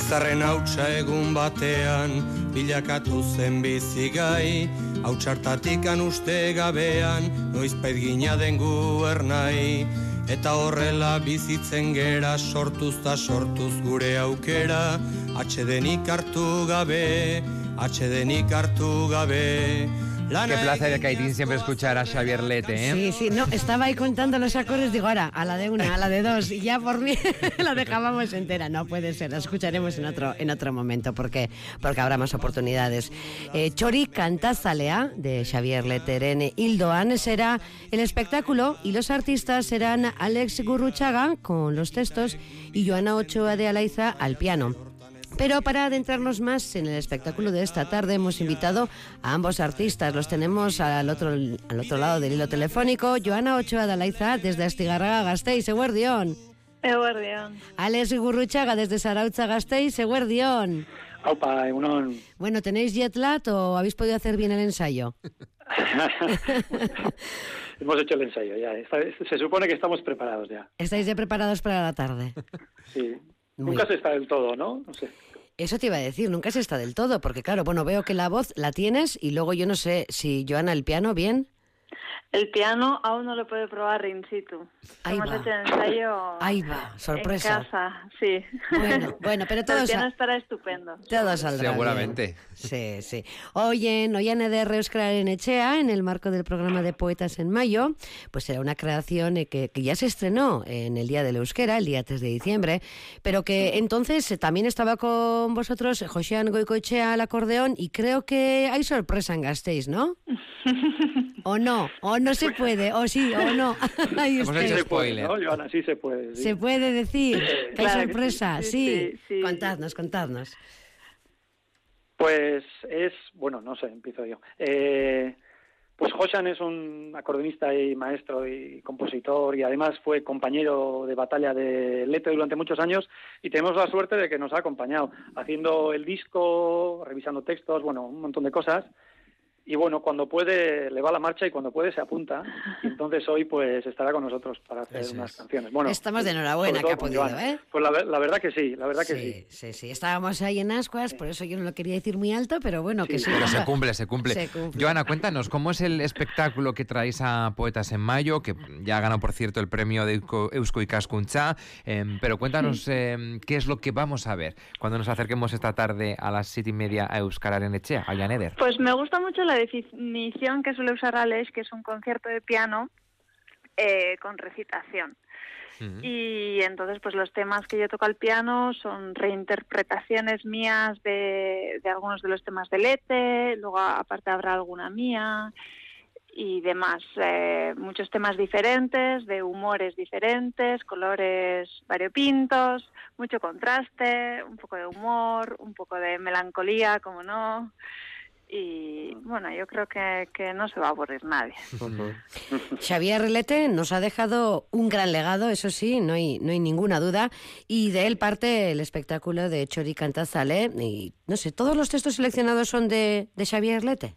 Izarren hautsa egun batean, bilakatu zen bizigai, hautsartatikan uste gabean, noizpait gina den guernai. Eta horrela bizitzen gera, sortuz ta sortuz gure aukera, atxedenik hartu gabe, atxedenik hartu gabe. Qué placer, Kaitín, siempre escuchar a Xabier Lete, ¿eh? Sí, no, estaba ahí contando los acordes, digo, ahora, a la de una, a la de dos, y ya por mí la dejábamos entera. No puede ser, la escucharemos en otro momento, porque habrá más oportunidades. Txori Kantazalea, de Xabier Leteren Hildoan, será el espectáculo, y los artistas serán Alex Gurruchaga, con los textos, y Joana Ochoa de Alaiza al piano. Pero para adentrarnos más en el espectáculo de esta tarde hemos invitado a ambos artistas. Los tenemos al otro lado del hilo telefónico. Joana Ochoa de Alaiza desde Astigarraga, Gasteiz, eguerdion. Eguerdion. Alex Gurruchaga desde Zarautza, Gasteiz, eguerdion. Aupa, egunon. Bueno, ¿tenéis jet lag o habéis podido hacer bien el ensayo? Hemos hecho el ensayo ya. Se supone que estamos preparados ya. ¿Estáis ya preparados para la tarde? Sí. Nunca se está del todo, ¿no? No sé. Eso te iba a decir, nunca se está del todo, porque claro, bueno, veo que la voz la tienes y luego yo no sé si, Joana, el piano, ¿bien? El piano aún no lo puede probar in situ. Hemos hecho el ensayo. Ahí va, sorpresa. En casa, sí. Bueno, pero todo el piano estará estupendo. Todo saldrá seguramente. Bien. Sí. Oyen Eder Euskararen Etxea, en el marco del programa de Poetas en Mayo, pues será una creación que ya se estrenó en el Día del Euskera, el día 3 de diciembre, pero que entonces también estaba con vosotros Josean Goikoetxea al acordeón, y creo que hay sorpresa en Gasteiz, ¿no? ¿O no? ¿O no se puede? ¿O sí? ¿O no? Ahí hemos hecho spoiler. ¿No, Joana? Sí se puede. Sí. ¿Se puede decir que hay sorpresa? Sí. Contadnos. Pues bueno, no sé, empiezo yo. Pues Josean es un acordeonista y maestro y compositor, y además fue compañero de batalla de Lete durante muchos años, y tenemos la suerte de que nos ha acompañado haciendo el disco, revisando textos, bueno, un montón de cosas. Y bueno, cuando puede le va la marcha y cuando puede se apunta. Y entonces hoy pues estará con nosotros para hacer unas canciones. Bueno, estamos de enhorabuena que ha podido, ¿eh? Pues la verdad que sí, que sí. Sí. Estábamos ahí en ascuas, por eso yo no lo quería decir muy alto, pero bueno, que sí. Pero se cumple. Joana, cuéntanos, ¿cómo es el espectáculo que traéis a Poetas en Mayo? Que ya ha ganado, por cierto, el premio de Eusko Ikaskuntza. Pero cuéntanos qué es lo que vamos a ver cuando nos acerquemos esta tarde a las 7:30 a Euskararen Etxea, a Eder. Pues me gusta mucho la definición que suele usar Alex, que es un concierto de piano con recitación. Y entonces pues los temas que yo toco al piano son reinterpretaciones mías de algunos de los temas de Lete, luego aparte habrá alguna mía y demás, muchos temas diferentes, de humores diferentes, colores variopintos, mucho contraste, un poco de humor, un poco de melancolía, como no. Y bueno, yo creo que no se va a aburrir nadie. Xabier Lete nos ha dejado un gran legado, eso sí, no hay ninguna duda, y de él parte el espectáculo de Txori Kantazale. Y no sé, ¿todos los textos seleccionados son de Xabier Lete?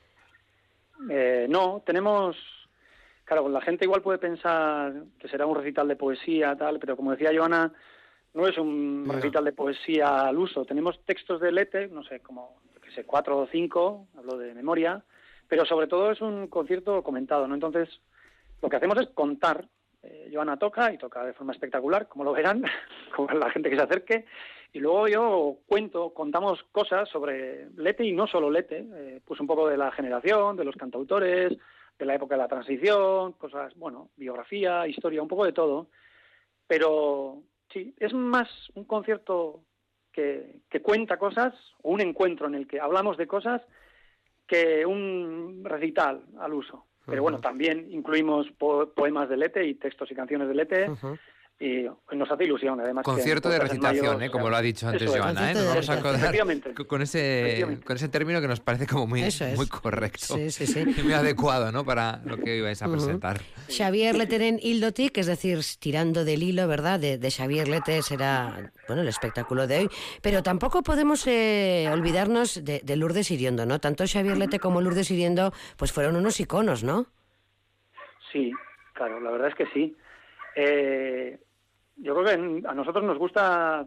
No, tenemos... Claro, la gente igual puede pensar que será un recital de poesía, tal, pero como decía Joana, no es un recital de poesía al uso. Tenemos textos de Lete, no sé, como 4 o 5, hablo de memoria, pero sobre todo es un concierto comentado, ¿no? Entonces, lo que hacemos es contar. Joana toca de forma espectacular, como lo verán, con la gente que se acerque, y luego yo contamos cosas sobre Lete, y no solo Lete, pues un poco de la generación, de los cantautores, de la época de la transición, cosas, bueno, biografía, historia, un poco de todo, pero sí, es más un concierto que cuenta cosas, o un encuentro en el que hablamos de cosas, que un recital al uso. Pero bueno, también incluimos poemas de Lete y textos y canciones de Lete, y nos hace ilusión, además. Concierto de recitación, como lo ha dicho antes Joana, Nos vamos a acordar con ese término que nos parece como muy correcto. Sí. Y muy adecuado, ¿no?, para lo que ibais a presentar. Xabier Leteren Hildotik, es decir, tirando del hilo, ¿verdad?, de Xabier Lete será, bueno, el espectáculo de hoy. Pero tampoco podemos olvidarnos de Lourdes Iriondo, ¿no? Tanto Xabier Lete como Lourdes Iriondo pues fueron unos iconos, ¿no? Sí, claro, la verdad es que sí. Yo creo que a nosotros nos gusta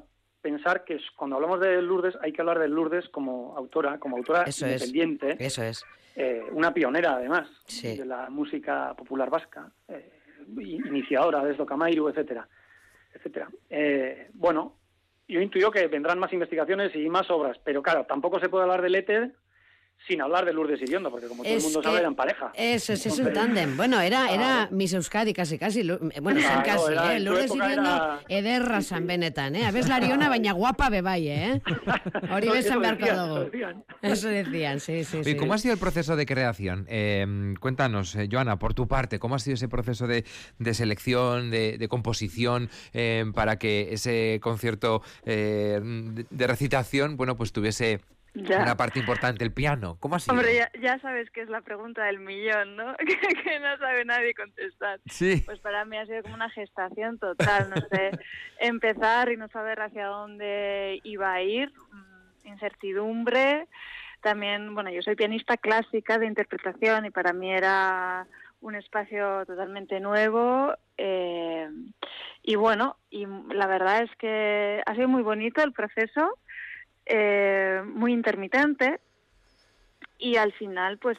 pensar que cuando hablamos de Lourdes hay que hablar de Lourdes como autora independiente. Eso es. Una pionera, además, sí, de la música popular vasca, iniciadora de Camairu, etcétera, etcétera. Bueno, yo intuyo que vendrán más investigaciones y más obras, pero claro, tampoco se puede hablar del éter sin hablar de Lourdes Iriondo, porque como todo el mundo sabe, eran pareja. Eso es un tándem. Bueno, era Miss Euskadi casi. Bueno, claro, casi, Lourdes Iriondo ederra San Benetan, A ver, Lariona, baina guapa bebai, Hori besan beharko dugu. Eso decían, sí. ¿Y cómo ha sido el proceso de creación? Cuéntanos, Joana, por tu parte, ¿cómo ha sido ese proceso de selección, de composición, para que ese concierto de recitación, bueno, pues tuviese... Ya. Una parte importante, el piano. ¿Cómo ha sido? Hombre, ya sabes que es la pregunta del millón, ¿no? que no sabe nadie contestar. Sí. Pues para mí ha sido como una gestación total, no sé, empezar y no saber hacia dónde iba a ir, incertidumbre. También, bueno, yo soy pianista clásica de interpretación y para mí era un espacio totalmente nuevo. Y bueno, y la verdad es que ha sido muy bonito el proceso. Muy intermitente y al final pues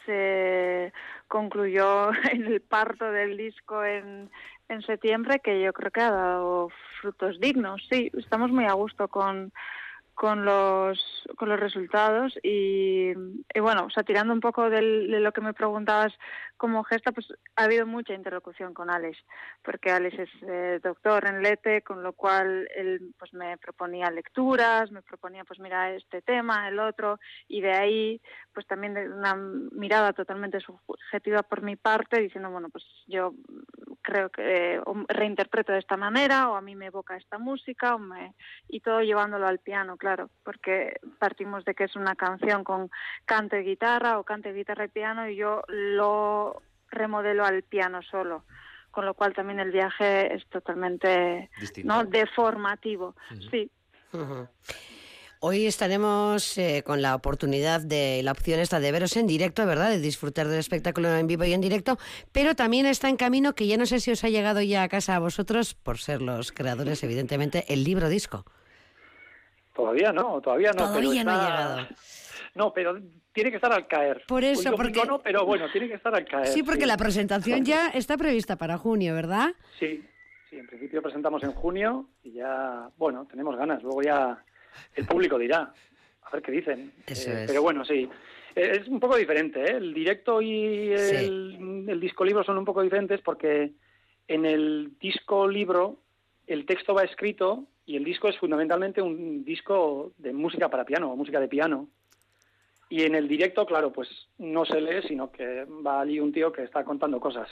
concluyó en el parto del disco en septiembre, que yo creo que ha dado frutos dignos. Sí, estamos muy a gusto con los resultados y bueno, o sea, tirando un poco de lo que me preguntabas como gesta, pues ha habido mucha interlocución con Alex, porque Alex es doctor en Lete, con lo cual él pues me proponía lecturas, me proponía pues mira este tema, el otro, y de ahí pues también de una mirada totalmente subjetiva por mi parte, diciendo bueno, pues yo creo que reinterpreto de esta manera, o a mí me evoca esta música, y todo llevándolo al piano, claro, porque partimos de que es una canción con canto y guitarra, o canto y guitarra y piano, y yo lo remodelo al piano solo, con lo cual también el viaje es totalmente ¿no? deformativo. Uh-huh. Sí. Uh-huh. Hoy estaremos con la oportunidad de la opción esta de veros en directo, ¿verdad? De disfrutar del espectáculo en vivo y en directo, pero también está en camino, que ya no sé si os ha llegado ya a casa a vosotros, por ser los creadores, evidentemente, el libro disco. Todavía no. Todavía no ha llegado. No, pero tiene que estar al caer. Por eso, porque... No, pero bueno, tiene que estar al caer. Sí, porque la presentación ya está prevista para junio, ¿verdad? Sí, en principio presentamos en junio y ya, bueno, tenemos ganas. Luego ya el público dirá, a ver qué dicen. Eso es. Pero bueno, sí. Es un poco diferente, ¿eh? El directo y el disco libro son un poco diferentes porque en el disco libro el texto va escrito y el disco es fundamentalmente un disco de música para piano, música de piano. Y en el directo, claro, pues no se lee, sino que va allí un tío que está contando cosas.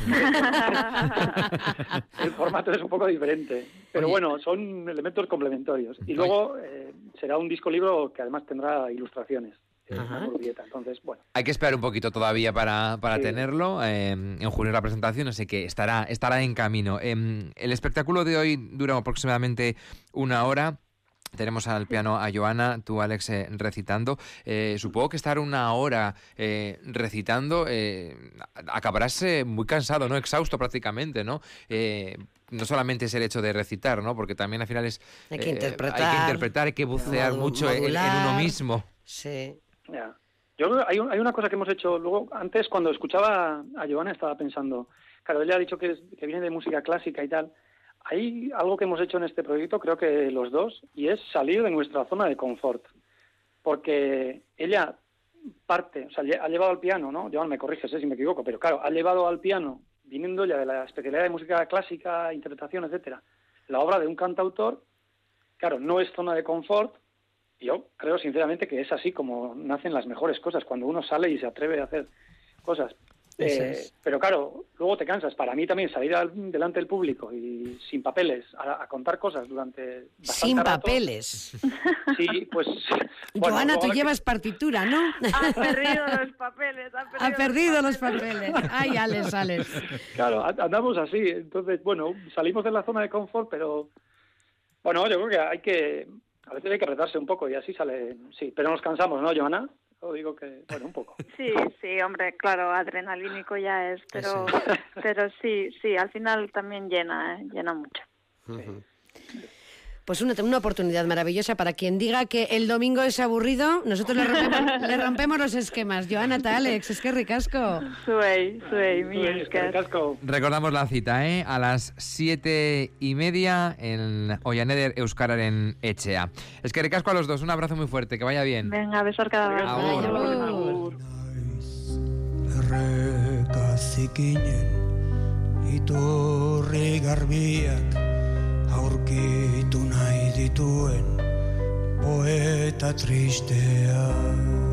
El formato es un poco diferente. Pero bueno, son elementos complementarios. Y luego será un disco libro que además tendrá ilustraciones. Entonces, bueno. Hay que esperar un poquito todavía para tenerlo. En junio la presentación, así que estará en camino. El espectáculo de hoy dura aproximadamente 1 hora. Tenemos al piano a Joana, tú, Alex, recitando. Supongo que estar 1 hora recitando acabarás muy cansado, ¿no? Exhausto prácticamente, ¿no? No solamente es el hecho de recitar, ¿no? Porque también al final es... Hay que interpretar, hay que bucear mucho en uno mismo. Sí. Ya. Yo creo que hay una cosa que hemos hecho luego. Antes, cuando escuchaba a Joana, estaba pensando... Claro, ella ha dicho que viene de música clásica y tal... Hay algo que hemos hecho en este proyecto, creo que los dos, y es salir de nuestra zona de confort. Porque ella parte, o sea, ha llevado al piano, ¿no? Joan, me corriges si me equivoco, pero claro, ha llevado al piano, viniendo ya de la especialidad de música clásica, interpretación, etcétera, la obra de un cantautor. Claro, no es zona de confort. Yo creo sinceramente que es así como nacen las mejores cosas, cuando uno sale y se atreve a hacer cosas. Pero claro, luego te cansas. Para mí también salir delante del público y sin papeles a contar cosas durante bastante sin rato, papeles. Sí, pues... Bueno, Joana, tú llevas partitura, ¿no? Ha perdido los papeles. Ha perdido los papeles. Ay, Alex. Claro, andamos así. Entonces, bueno, salimos de la zona de confort, pero... Bueno, yo creo que a veces hay que apretarse un poco y así sale... Sí, pero nos cansamos, ¿no, Joana? Digo que, bueno, un poco. Sí, hombre, claro, adrenalínico ya es, pero sí, al final también llena mucho. Uh-huh. Pues una oportunidad maravillosa para quien diga que el domingo es aburrido, nosotros le rompemos los esquemas. Joana eta Alex, eskerrik asko. Zuei, mi esker. Recordamos la cita, a las 7:30 en Oianeder Euskararen Etxea. Eskerrik asko a los dos, un abrazo muy fuerte, que vaya bien. Venga, besor cada vez. Agur. Iturri garbiak aurkitu nahi dituen poeta tristea.